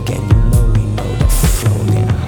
again, you know we know the flow now.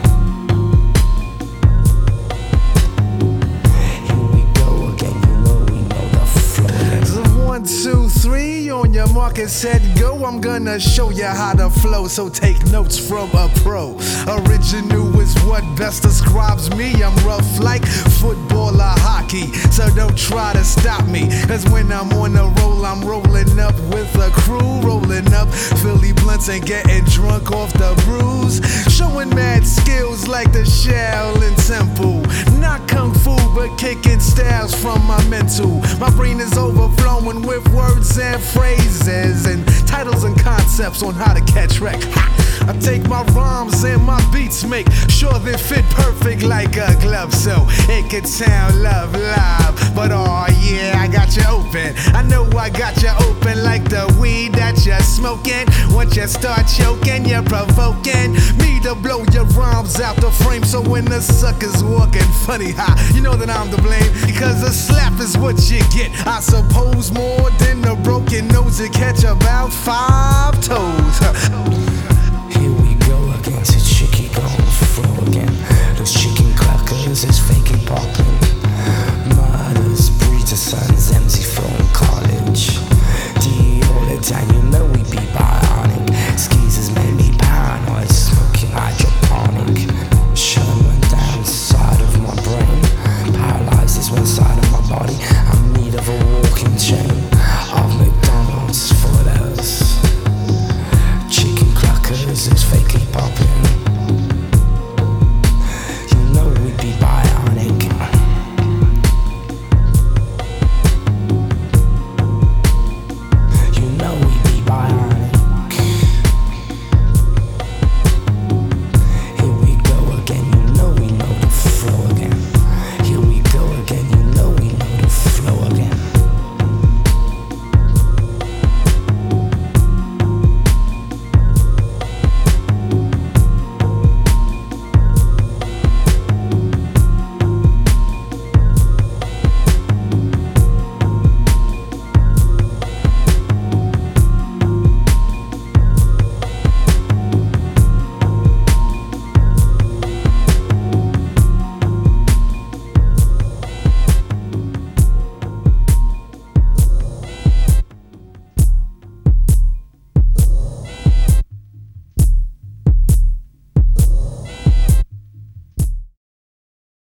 Here we go again, you know we know the flow now. So 1, 2, 3, on your mark and set, go. I'm gonna show you how to flow, so take notes from a pro. Original is what best describes me. I'm rough like football or hockey, so don't try to stop me. Cause when I'm on the roll, I'm rolling up with a crew, rolling up Philly blunts and getting drunk off the brews. Showing mad skills like the Shaolin Temple. Not kung fu, but kicking styles from my mental. My brain is overflowing with words and phrases and titles and concepts on how to catch wreck. I take my rhymes and my beats, make sure they fit perfect like a glove, so it could sound love live. But oh yeah, I got you open. I know I got you open like the weed that you're smoking. Once you start choking, you're provoking me to blow your rhymes out the frame. So when the suckers walking funny, you know that I'm to blame. Because a slap is what you get. I suppose more than a broken nose, you catch about 5 toes.